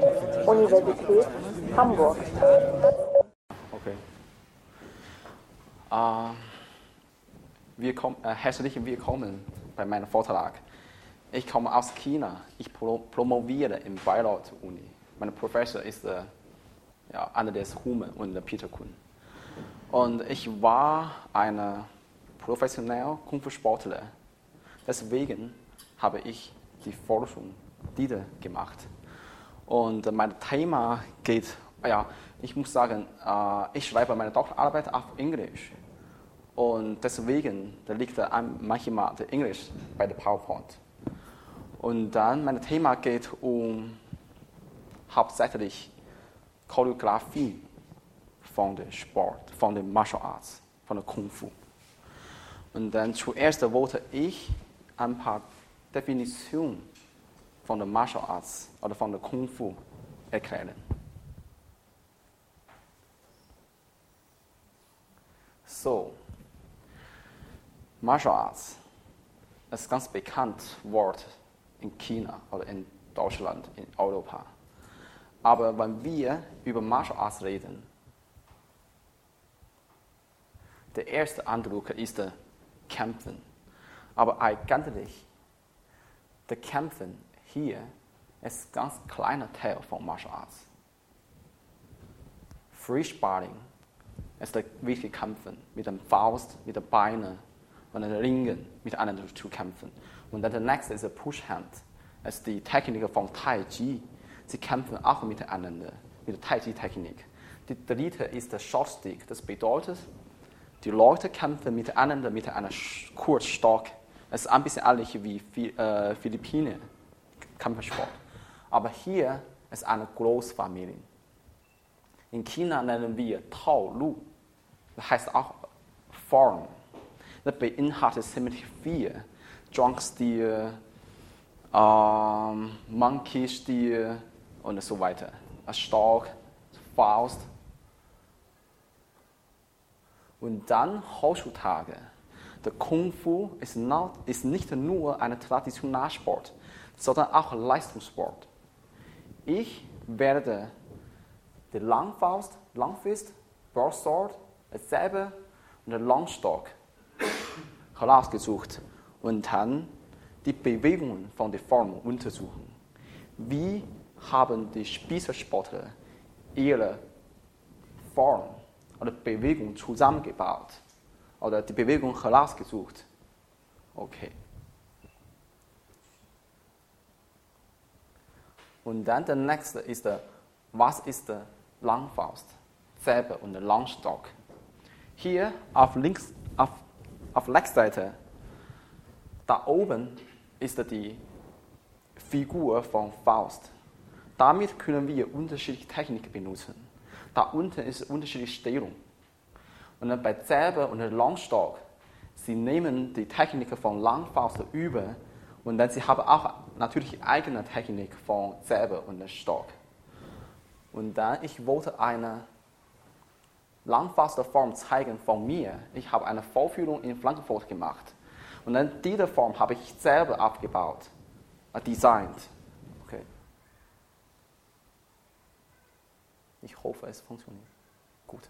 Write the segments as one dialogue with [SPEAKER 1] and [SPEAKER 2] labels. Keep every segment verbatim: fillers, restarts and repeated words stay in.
[SPEAKER 1] Universität Hamburg.
[SPEAKER 2] Okay. Uh, willkommen, uh, herzlich willkommen bei meinem Vortrag. Ich komme aus China. Ich pro promoviere in Bayreuth-Uni. Mein Professor ist uh, ja, Andreas Hume und Peter Kuhn. Und ich war ein professioneller Kung-Fu-Sportler. Deswegen habe ich die Forschung diese gemacht. Und mein Thema geht, ja, ich muss sagen, ich schreibe meine Doktorarbeit auf Englisch. Und deswegen da liegt manchmal der Englisch bei der PowerPoint. Und dann mein Thema geht um hauptsächlich Choreografie von dem Sport, von den Martial Arts, von der Kung Fu. Und dann zuerst wollte ich ein paar Definitionen von der Martial Arts oder von der Kung Fu erklären. So, Martial Arts ist ein ganz bekanntes Wort in China oder in Deutschland, in Europa. Aber wenn wir über Martial Arts reden, der erste Eindruck ist Kämpfen. Aber eigentlich, der Kämpfen hier ist ein ganz kleiner Teil von Martial Arts. Free Sparring ist der wirkliche Kämpfen, mit der Faust, mit den Beinen und den Ringen miteinander zu kämpfen. Und dann der nächste ist der Push-Hand. Das ist die Technik von Tai Chi. Sie kämpfen auch miteinander, mit der Tai Chi-Technik. Die dritte ist der Short-Stick. Das bedeutet, die Leute kämpfen miteinander mit einem Kurzstock. Es ist ein bisschen ähnlich wie äh, Philippinen Kampfsport. Aber hier ist eine Großfamilie. In China nennen wir Tao Lu. Das heißt auch Form. Das beinhaltet ziemlich viel. Drunk-Stil, ähm, Monkey-Stil und so weiter. Ein Stock, Faust. Und dann heutzutage, der Kung Fu ist, not, ist nicht nur ein Traditionalsport, sondern auch Leistungssport. Ich werde die Langfaust, Langfist, Broadsword, dasselbe und den Longstock herausgesucht und dann die Bewegungen von der Form untersuchen. Wie haben die Spitzensportler ihre Form oder Bewegung zusammengebaut oder die Bewegung herausgesucht? Okay. Und dann der nächste ist der, was ist der Langfaust, Säbel und der Langstock? Hier auf links, auf, auf Rechtsseite, da oben ist die Figur von Faust. Damit können wir unterschiedliche Techniken benutzen. Da unten ist unterschiedliche Stellung. Und dann bei Säbel und Langstock, sie nehmen die Technik von Langfaust über und dann sie haben auch natürlich eigene Technik von Säbel und Stock. Und dann ich wollte eine langfaste Form zeigen von mir. Ich habe eine Vorführung in Frankfurt gemacht. Und dann diese Form habe ich selber aufgebaut, designt. Okay. Ich hoffe, es funktioniert. Gut.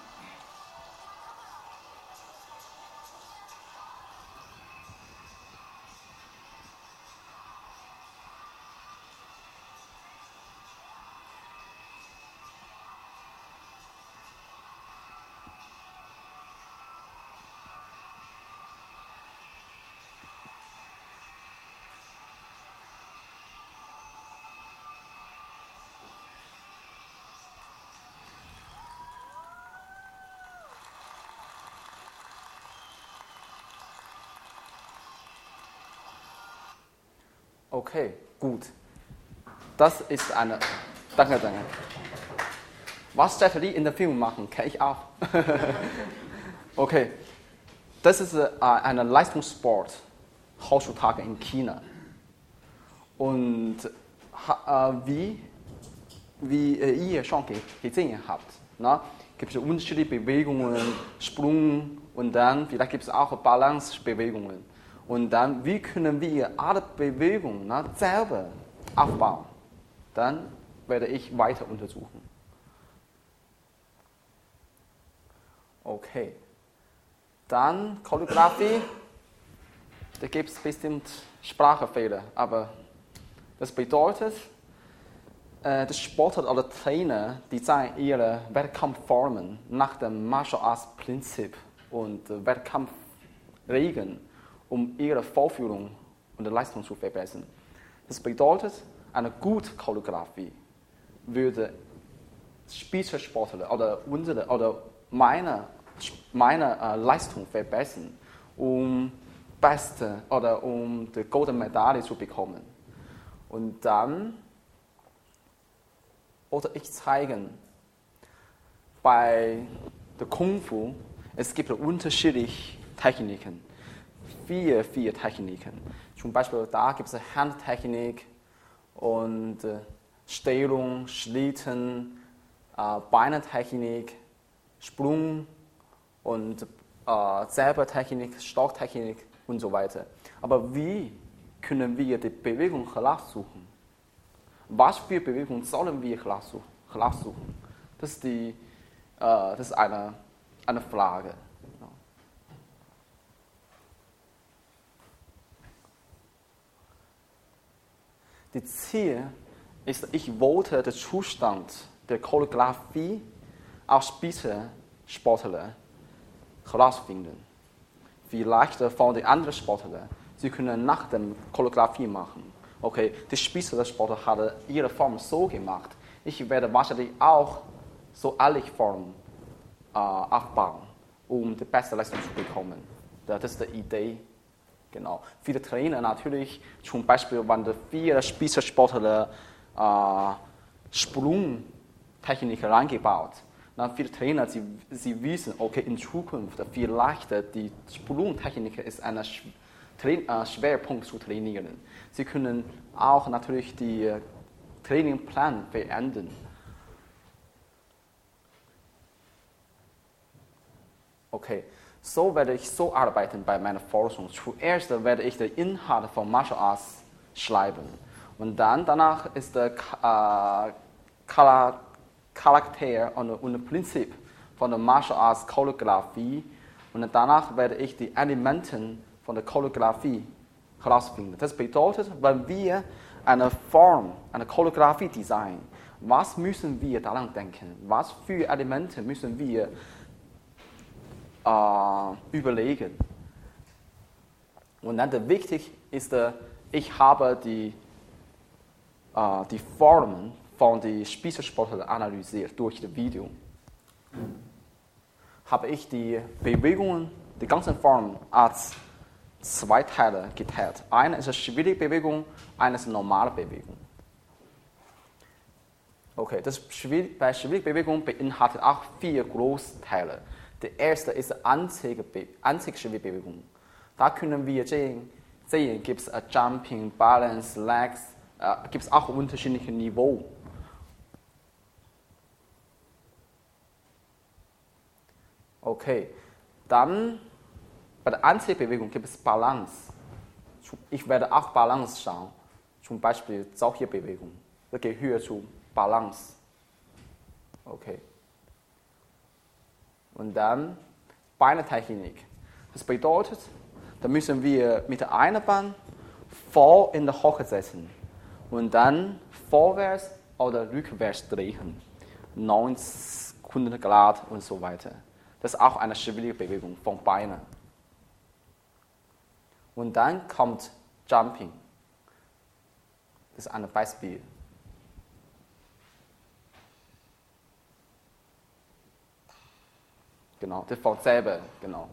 [SPEAKER 2] Okay, gut. Das ist eine. Danke, danke. Was Jet Li in dem Film machen, kann ich auch. Okay. Das ist äh, ein Leistungssport heutzutage in China. Und äh, wie, wie äh, ihr schon gesehen habt, ne, gibt es unterschiedliche Bewegungen, Sprung und dann vielleicht gibt es auch Balancebewegungen. Und dann, wie können wir alle Bewegungen ne, selber aufbauen? Dann werde ich weiter untersuchen. Okay. Dann Choreografie. Da gibt es bestimmt Sprachfehler, aber das bedeutet, äh, der Sportler oder Trainer designen ihre Wettkampfformen nach dem Martial Arts Prinzip und äh, Wettkampfregeln, um ihre Vorführung und Leistung zu verbessern. Das bedeutet, eine gute Choreografie würde Spitzensportler oder unsere oder meine, meine äh, Leistung verbessern, um beste oder um die Goldene Medaille zu bekommen. Und dann oder ich zeigen bei der Kung Fu, es gibt unterschiedliche Techniken, vier, vier Techniken. Zum Beispiel da gibt es Handtechnik und äh, Stellung, Schlitten, äh, Beinetechnik, Sprung und äh, Säbeltechnik, Stocktechnik und so weiter. Aber wie können wir die Bewegung heraussuchen? Was für Bewegung sollen wir heraussuchen? Das ist, die, äh, das ist eine, eine Frage. Das Ziel ist, ich wollte den Zustand der Choreografie als Spitzensportler herausfinden. Vielleicht von den anderen Sportlern. Sie können nach der Choreografie machen. Okay, die Spitzensportler haben ihre Form so gemacht. Ich werde wahrscheinlich auch so ähnliche Form äh, aufbauen, um die beste Leistung zu bekommen. Das ist die Idee. Genau. Viele Trainer natürlich, zum Beispiel, wenn die vier Spitzensportler äh, Sprungtechnik reingebaut. Dann viele Trainer, sie, sie wissen, okay, in Zukunft vielleicht die Sprungtechnik ist ein äh, Schwerpunkt zu trainieren. Sie können auch natürlich die Trainingplan verändern. Okay. So werde ich so arbeiten bei meiner Forschung. Zuerst werde ich den Inhalt von Martial Arts schreiben. Und dann danach ist der äh, Charakter und, und Prinzip von der Martial Arts Choreografie. Und danach werde ich die Elemente von der Choreografie herausfinden. Das bedeutet, wenn wir eine Form, eine Choreografie designen, was müssen wir daran denken? Was für Elemente müssen wir Uh, überlegen. Und dann wichtig ist, uh, ich habe die, uh, die Formen von den Spitzensportlern analysiert durch das Video. Habe ich die Bewegungen, die ganzen Formen als zwei Teile geteilt. Eine ist eine schwierige Bewegung, eine ist eine normale Bewegung. Okay, das schwierig, bei schwierigen Bewegungen beinhaltet auch vier Großteile. Der erste ist einzige Bewegung. Da können wir sehen, sehen gibt es Jumping, Balance, Legs, äh, gibt es auch unterschiedliche Niveaus. Okay, dann bei der Anziehbewegung gibt es Balance. Ich werde auch Balance schauen. Zum Beispiel solche Bewegungen. Das gehört zu Balance. Okay. Und dann Beinetechnik. Das bedeutet, da müssen wir mit der einen Bein vor in der Hocke setzen und dann vorwärts oder rückwärts drehen. neunzig Grad und so weiter. Das ist auch eine schwierige Bewegung von Beinen. Und dann kommt Jumping. Das ist ein Beispiel. Genau, das von selber, genau.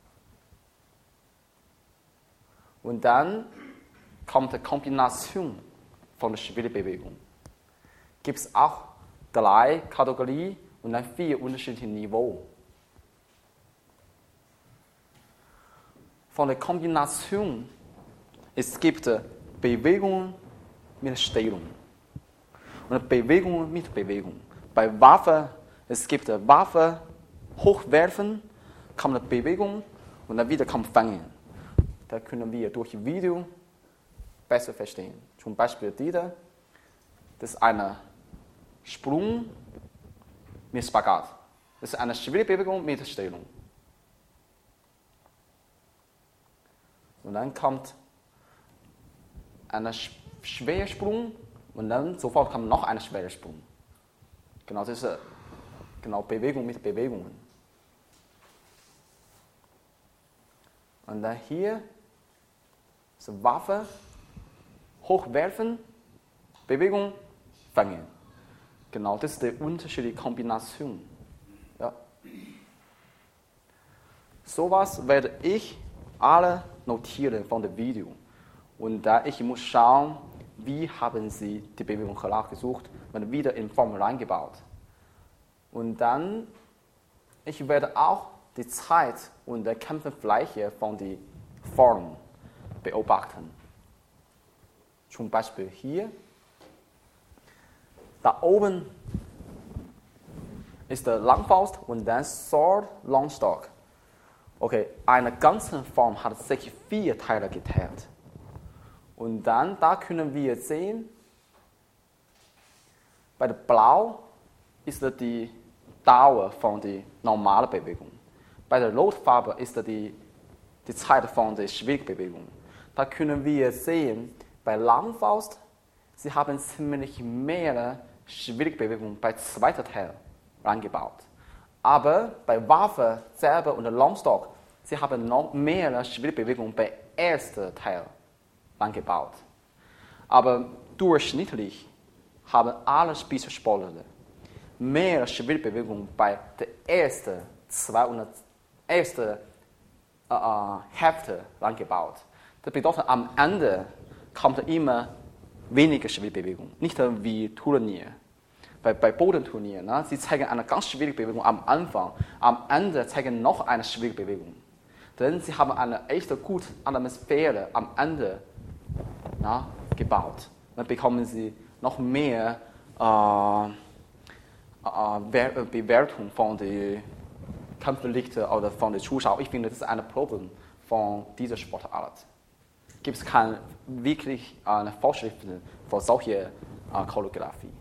[SPEAKER 2] Und dann kommt die Kombination von der schwierigen Bewegung. Gibt es auch drei Kategorien und dann vier unterschiedliche Niveaus. Von der Kombination, es gibt Bewegungen mit Stellung und Bewegungen mit Bewegung. Bei Waffe, es gibt Waffe, hochwerfen, kommt eine Bewegung und dann wieder kommt Fangen. Da können wir durch Video besser verstehen. Zum Beispiel diese, das ist eine Sprung mit Spagat. Das ist eine schwierige Bewegung mit Stellung. Und dann kommt ein schwerer Sprung und dann sofort kommt noch ein schwerer Sprung. Genau, das ist genau Bewegung mit Bewegungen. Und dann hier so Waffe, hochwerfen, Bewegung, fangen. Genau, das ist die unterschiedliche Kombination. Ja. Sowas werde ich alle notieren von dem Video. Und da ich muss schauen, wie haben Sie die Bewegung herausgesucht und wieder in Form reingebaut. Und dann, ich werde auch die Zeit und die Kämpfenfläche von der Form beobachten. Zum Beispiel hier. Da oben ist der Langfaust und dann Sword, Longstock. Okay, eine ganze Form hat sich vier Teile geteilt. Und dann, da können wir sehen, bei der Blau ist die Dauer von der normalen Bewegung. Bei der Rotfarbe ist die, die Zeit von der schwierigen Bewegung. Da können wir sehen, bei Langfaust, sie haben ziemlich mehr schwierige Bewegungen bei zweiter Teil eingebaut. Aber bei Waffe, Säbel und Longstock, sie haben noch mehr schwierige Bewegungen bei erster Teil eingebaut. Aber durchschnittlich haben alle Spitzensportler mehr schwierige Bewegungen bei der ersten zwei und ersten äh, Hälfte eingebaut. Das bedeutet, am Ende kommt immer weniger schwierige Bewegung, nicht wie Turnier. Bei, bei Bodenturnieren, ne, sie zeigen eine ganz schwierige Bewegung am Anfang, am Ende zeigen noch eine schwierige Bewegung. Denn sie haben eine echt gute Atmosphäre am Ende na, gebaut. Dann bekommen sie noch mehr äh, äh, Bewertung von den Kampfrichtern oder von den Zuschauern. Ich finde, das ist ein Problem von dieser Sportart. Gibt es keine wirklich äh, Vorschriften für solche äh, Choreografie.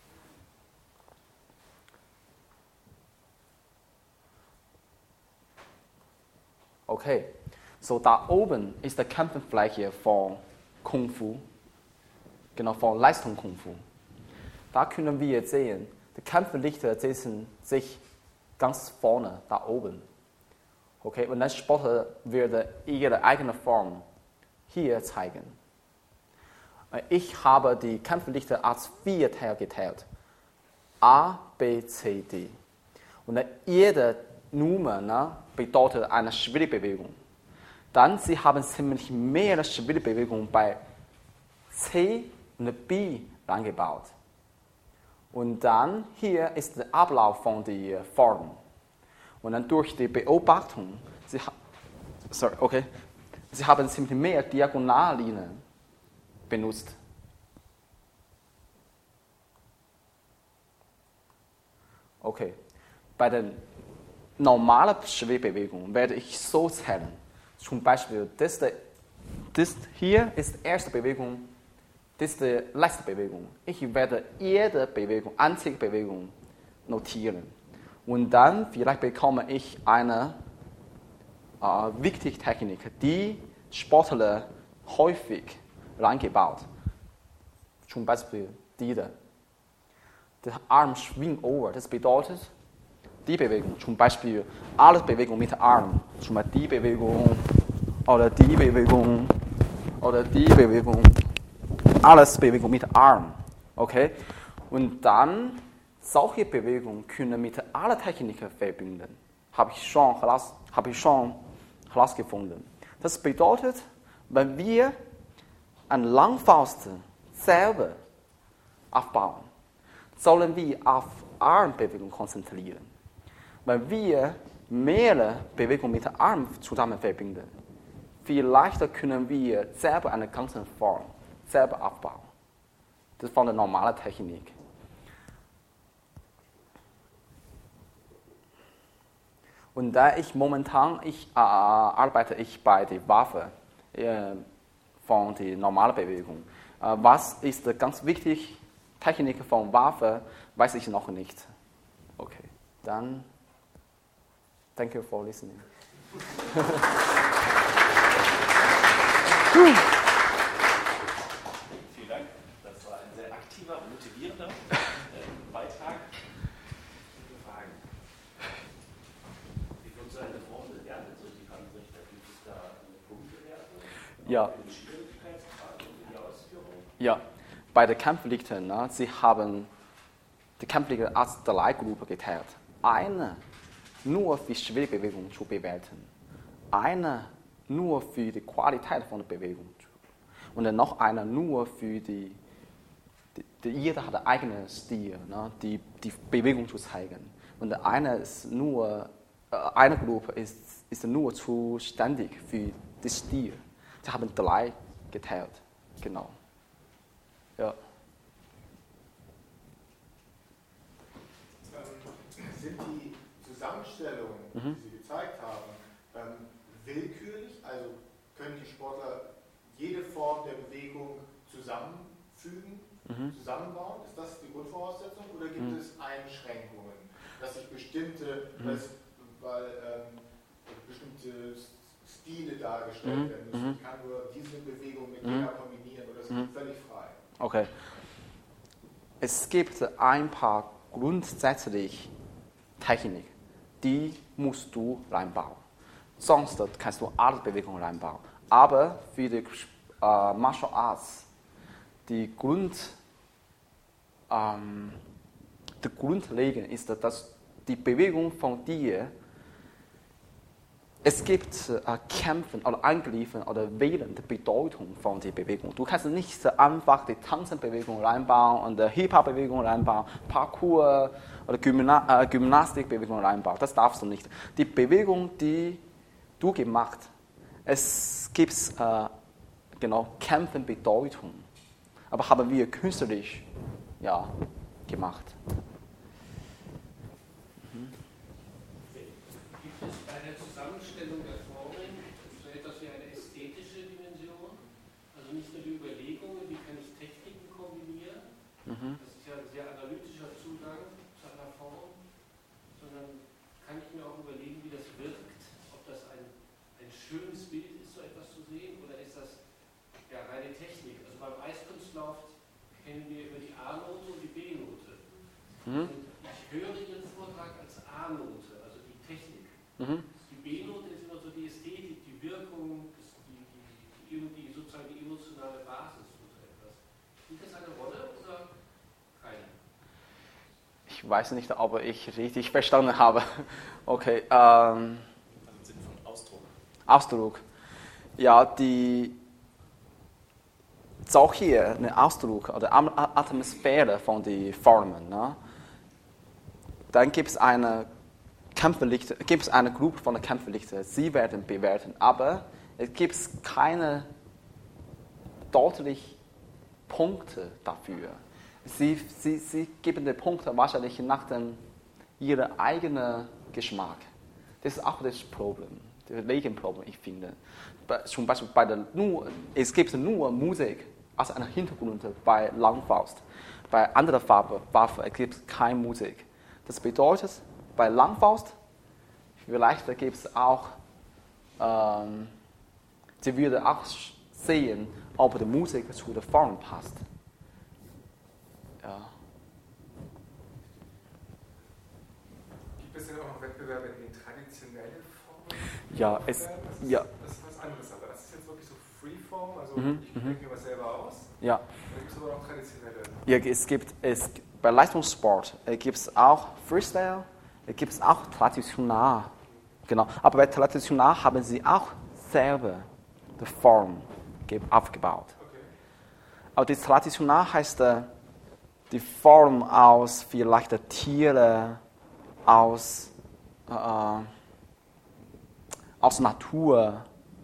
[SPEAKER 2] Okay, so da oben ist die Kampffläche von Kung Fu, genau von Leistung Kung Fu. Da können wir sehen, die Kampfrichter setzen sich ganz vorne, da oben. Okay, und der Sportler wird ihre eigene Form hier zeigen. Ich habe die Kampfrichter als vier Teile geteilt. A, B, C, D. Und jede Nummer ne, bedeutet eine schwierige Bewegung. Dann sie haben ziemlich mehr schwierige Bewegungen bei C und B eingebaut. Und dann hier ist der Ablauf von der Form. Und dann durch die Beobachtung, sie, sorry, okay, sie haben ziemlich mehr Diagonallinien benutzt. Okay, bei den normalen Schwebebewegung werde ich so zählen. Zum Beispiel, das, das hier ist die erste Bewegung, das ist die letzte Bewegung. Ich werde jede Bewegung, einzige Bewegung notieren. Und dann vielleicht bekomme ich eine äh, wichtige Technik, die Sportler häufig reingebaut. Zum Beispiel diese. Der Arm Swing Over, das bedeutet, die Bewegung, zum Beispiel alle Bewegungen mit Arm, zum Beispiel die Bewegung oder die Bewegung oder die Bewegung, alles Bewegung mit Arm, okay? Und dann solche Bewegungen können mit aller Techniken verbinden. Habe ich schon heraus, habe ich schon herausgefunden. Das bedeutet, wenn wir an Langfaust selber aufbauen, sollen wir auf Armbewegung konzentrieren. Wenn wir mehrere Bewegungen mit dem Arm zusammen verbinden, vielleicht können wir selber eine ganze Form selber aufbauen. Das ist von der normalen Technik. Und da ich momentan, ich, äh, arbeite ich bei der Waffe äh, von der normalen Bewegung. Äh, was ist ganz wichtig Technik von Waffe weiß ich noch nicht. Okay, dann thank you for listening.
[SPEAKER 1] Vielen Dank. Das war ein sehr aktiver und motivierender äh, Beitrag. Fragen. Wie funktioniert eine Formel bewertet? So die Handrichter, gibt es da eine Punktbewertung?
[SPEAKER 2] Ja.
[SPEAKER 1] Eine Schwierigkeitsgrad und die Ausführung?
[SPEAKER 2] Ja, bei den Kampfrichtern, ne, sie haben die Kampfrichter als drei Gruppen geteilt. Eine nur für schwere Bewegungen zu bewerten, eine nur für die Qualität von der Bewegung und dann noch eine nur für die, die, die jeder hat einen eigenen Stil, ne, die, die Bewegung zu zeigen. Und eine ist nur, äh, eine Gruppe ist, ist nur zuständig für den Stil. Sie haben drei geteilt, genau. Ja.
[SPEAKER 3] Sind die Zusammenstellungen,
[SPEAKER 2] Mhm.
[SPEAKER 3] die Sie gezeigt haben, ähm, willkürlich? Also können die Sportler jede Form der Bewegung zusammenfügen,
[SPEAKER 2] Mhm.
[SPEAKER 3] zusammenbauen? Ist das die Grundvoraussetzung? Oder gibt
[SPEAKER 2] Mhm.
[SPEAKER 3] es Einschränkungen, dass sich bestimmte,
[SPEAKER 2] Mhm.
[SPEAKER 3] dass, weil ähm, bestimmte Stile dargestellt
[SPEAKER 2] Mhm.
[SPEAKER 3] werden müssen?
[SPEAKER 2] Mhm.
[SPEAKER 3] Ich kann nur diese Bewegung mit
[SPEAKER 2] Mhm.
[SPEAKER 3] jener kombinieren oder ist
[SPEAKER 2] Mhm.
[SPEAKER 3] völlig frei?
[SPEAKER 2] Okay. Es gibt ein paar grundsätzliche Technik, die musst du reinbauen. Sonst kannst du alle Bewegungen reinbauen. Aber für die äh, Martial Arts, die Grund, ähm, die Grundlegend ist, dass die Bewegung von dir, es gibt äh, Kämpfen oder Angriffen oder Wählen der Bedeutung von der Bewegung. Du kannst nicht einfach die Tanzenbewegung reinbauen und die Hip-Hop-Bewegung reinbauen, Parkour oder Gymna äh, Gymnastikbewegung reinbauen. Das darfst du nicht. Die Bewegung, die du gemacht hast, es gibt äh, genau Kämpfen Bedeutung. Aber haben wir künstlerisch ja, gemacht.
[SPEAKER 4] Gibt es bei der Zusammenstellung der Formeln so etwas wie eine ästhetische Dimension? Also nicht nur die Überlegungen, wie kann ich Techniken kombinieren,
[SPEAKER 2] Mhm.
[SPEAKER 4] das ist ja ein sehr analytischer Zugang zu einer Form, sondern kann ich mir auch überlegen, wie das wirkt, ob das ein, ein schönes Bild ist, so etwas zu sehen, oder ist das ja reine Technik? Also beim Eiskunstlauf kennen wir über die A-Note und die B-Note.
[SPEAKER 2] Mhm.
[SPEAKER 4] Und ich höre Ihren Vortrag als A-Note, also die Technik.
[SPEAKER 2] Mhm.
[SPEAKER 4] Die B-Note ist immer so die Ästhetik, die Wirkung, das, die, die, die, die, sozusagen die emotionale Basis für so etwas. Spielt das eine Rolle oder keine?
[SPEAKER 2] Ich weiß nicht, ob ich richtig verstanden habe. Okay. Ähm,
[SPEAKER 1] Also im Sinne von Ausdruck.
[SPEAKER 2] Ausdruck. Ja, die auch hier ein Ausdruck oder Atmosphäre von den Formen. Ne? Dann gibt es eine Kampfrichter, gibt es eine Gruppe von den Kampfrichtern. Sie werden bewerten, aber es gibt keine deutlichen Punkte dafür. Sie, sie, sie geben die Punkte wahrscheinlich nach dem, ihrem eigenen Geschmack. Das ist auch das Problem, das Regelproblem, ich finde. Zum Beispiel bei der nur, es gibt nur Musik als einen Hintergrund bei Langfaust. Bei anderen Waffen gibt es keine Musik. Das bedeutet, bei Langfaust, vielleicht gibt es auch, ähm, sie würde auch sehen, ob die Musik zu der Form passt. Ja.
[SPEAKER 5] Gibt es denn auch noch Wettbewerbe, in denen traditionelle Formen
[SPEAKER 2] Ja, es,
[SPEAKER 5] werden? Das ist,
[SPEAKER 2] ja.
[SPEAKER 5] das ist was anderes, aber das ist jetzt wirklich so Freeform, also
[SPEAKER 2] Mhm,
[SPEAKER 5] ich
[SPEAKER 2] mhm.
[SPEAKER 5] denke mir was selber aus.
[SPEAKER 2] Ja.
[SPEAKER 5] Da gibt es aber auch traditionelle.
[SPEAKER 2] Ja, es gibt, es, bei Leistungssport äh, gibt es auch Freestyle, es gibt auch traditionell. Genau. Aber bei traditionell haben sie auch selber die Form ge- aufgebaut.
[SPEAKER 5] Okay.
[SPEAKER 2] Aber das traditionell heißt äh, die Form aus vielleicht der Tiere, aus, äh, aus Natur.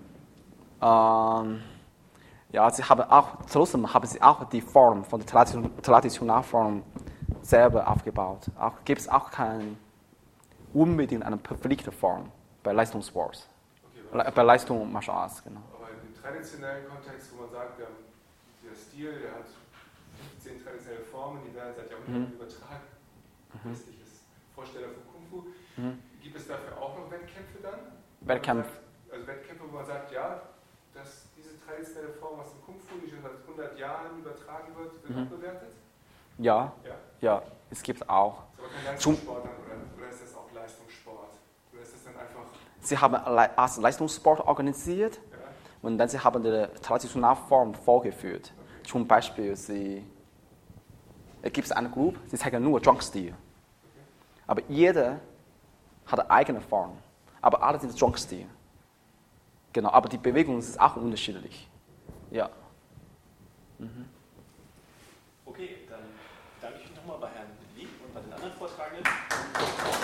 [SPEAKER 2] Ähm, ja, sie haben auch, trotzdem haben sie auch die Form von der Tradition, Traditionalform selber aufgebaut. Auch, gibt es auch keine unbedingt eine perfekte Form bei Leistungssport.
[SPEAKER 5] Okay,
[SPEAKER 2] Le- bei Leistung und Martial Arts, genau.
[SPEAKER 5] aber im traditionellen Kontext, wo man sagt, der, der Stil, der hat zehn traditionelle Formen, die werden seit Jahrhunderten
[SPEAKER 2] Mhm.
[SPEAKER 5] übertragen.
[SPEAKER 2] Mhm.
[SPEAKER 5] Westliches Vorsteller von Kung Fu.
[SPEAKER 2] Mhm.
[SPEAKER 5] Gibt es dafür auch noch Wettkämpfe dann?
[SPEAKER 2] Wettkampf.
[SPEAKER 5] Sagt, also Wettkämpfe, wo man sagt, ja, dass diese traditionelle Form aus dem Kung Fu, die schon seit hundert Jahren übertragen wird, wird
[SPEAKER 2] Mhm.
[SPEAKER 5] auch bewertet?
[SPEAKER 2] Ja,
[SPEAKER 5] Ja.
[SPEAKER 2] ja, es gibt auch.
[SPEAKER 5] Ist aber kein Leistungssport dann, oder? Oder ist das auch Leistungssport? Oder ist das dann einfach...
[SPEAKER 2] Sie haben Le- als Leistungssport organisiert
[SPEAKER 5] Ja,
[SPEAKER 2] und dann sie haben die traditionelle Form vorgeführt.
[SPEAKER 5] okay.
[SPEAKER 2] Zum Beispiel, sie, es gibt eine Gruppe, sie zeigen nur Drunk-Stil. Aber jeder hat eine eigene Form. Aber alle sind Drunk-Stil. Genau, aber die Bewegung ist auch unterschiedlich. Ja. Mhm.
[SPEAKER 1] Okay, dann danke ich mich nochmal bei Herrn Lee und bei den anderen Vortragenden.